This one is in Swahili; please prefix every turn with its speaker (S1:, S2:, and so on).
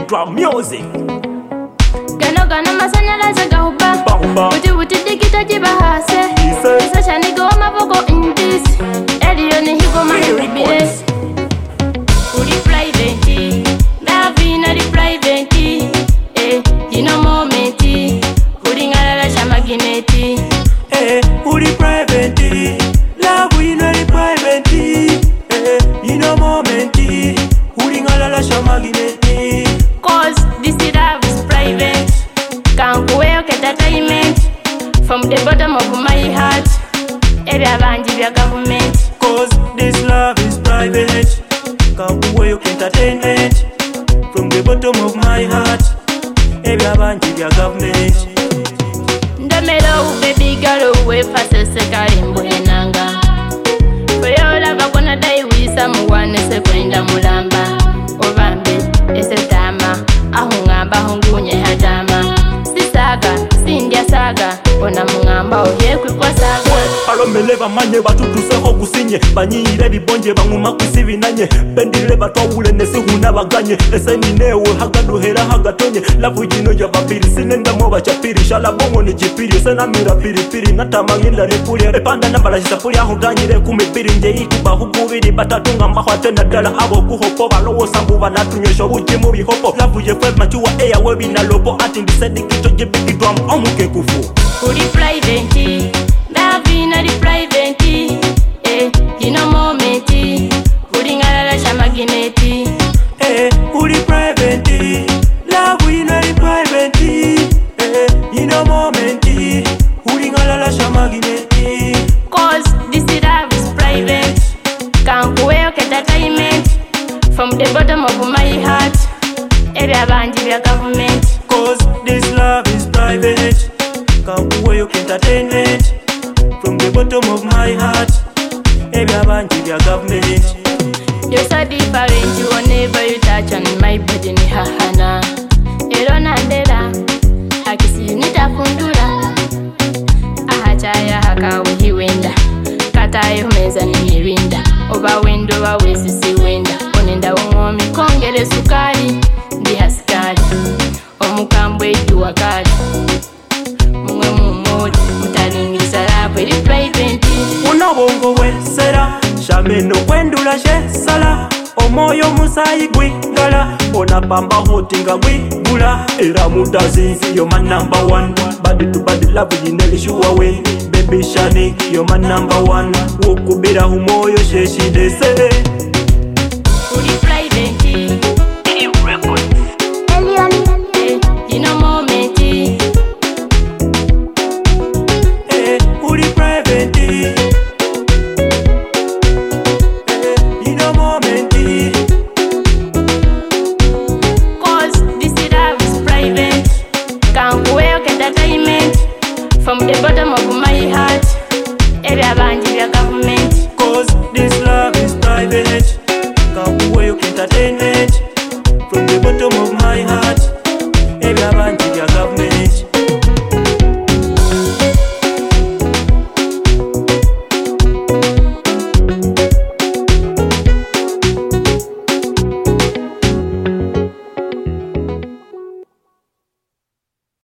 S1: Big Drum Music.
S2: Gano gano masanyalaze gahuba Buti buti digita jibahase Isa shani go maboko intisi Eliyo ni higo mahibibile Uri private Davi na di private Hino momenti Uri ngalala shamagineti
S1: Uri private Love ina di private Hino momenti Uri ngalala shamagineti
S2: Cause this love is private Can't go entertainment From the bottom of my heart Every abanji vya government
S1: Cause this love is private Kakuwe entertainment From the bottom of my heart Every abanji vya government
S2: Ndamelo baby girl uwe fase sekari mbuhenanga For your love akona dai wisa muwane se kwenda mulamba Ovambe ese tama ahungamba hungunye hatama Sisaga sindya saga ona mungamba obyekwi kwa saga
S1: Palomele bamanye batutuseho gusinye Banyire bibonje banguma kwisibinanye Bendile batwawule nesihuna baganye Ese ninewe hagaduhera hagatonye Lavu jino ya babiri sinenda moba chapiri Shala bongo ni jipiri sena mira piripiri Natama nginda repuri Repanda nambala jisapuri ahutanyire kumibiri Nje ikuba hukubiri batatunga mahwate nadala Abo kuhopo balowo sambu banatunywesho bujimu bihopo Lavu jefwe machuwa eya webi na lobo Ati ndisedi kito jibiki drum omuke kufu
S2: Uri private Davi na di private Hino momenti Uri ngalala shamagineti
S1: Uri private Love ina di private Hino momenti Uri ngalala shamagineti
S2: Cause this love is private Can't go entertainment From the bottom of my heart Every abanji vya government
S1: Cause this love is private Kakuwe entertainment From the bottom of my heart Every abanji vya government
S2: You're so different, whenever you touch on my body ni hahana Erona ndela, hakisi nita kundula Ahachaya haka uhiwenda Kataye humeza ni mirinda Oba wendo wa wesisi wenda Onenda ungomi kongele sukari Ndi hasikari Omukambwe ijuwa kari Mungwe mumodi Mutalingiza labo ili private
S1: Unabongo wesera Shameno kwendula shala Omoyo musayi gwingala Onapamba hoti nga gwigula Era mudazinzi you're my number one Body to body love yineli shuwa we Baby Shani you're my number one Wukubira humoyo sheshidese
S2: Uri